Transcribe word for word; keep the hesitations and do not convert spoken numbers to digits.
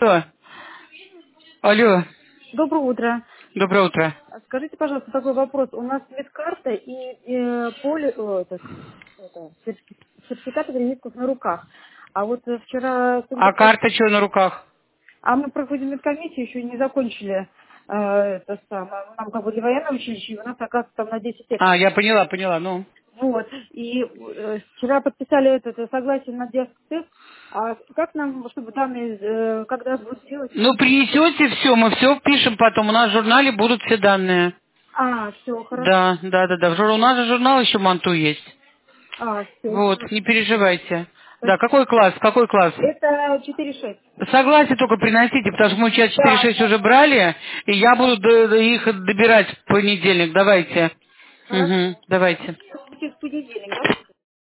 Алло. Алло. Доброе утро. Доброе утро. А Скажите, пожалуйста, такой вопрос. У нас медкарта и э, поле, о, этот, это, сертифи- сертификаты прививков на руках. А вот э, вчера, А когда- карта что на руках? а мы проходим медкомиссию, еще не закончили э, это самое. Нам как бы для военного училища, и у нас, оказывается, там на десять лет. А, я поняла, поняла, ну. Вот. И э, вчера подписали это, это согласие на диагноз. А как нам, чтобы данные, э, когда будут делать? Ну, принесете все, мы все впишем потом. У нас в журнале будут все данные. А, все, хорошо. Да, да, да, да. В жур- У нас же журнал еще Манту есть. А, все, Вот, хорошо. не переживайте. Да, Спасибо. какой класс, какой класс? Это четыре шесть. Согласие только приносите, потому что мы сейчас четыре Да, шесть да, уже да. брали, и я Да. буду д- д- их добирать в понедельник. Давайте. Хорошо. Угу, давайте.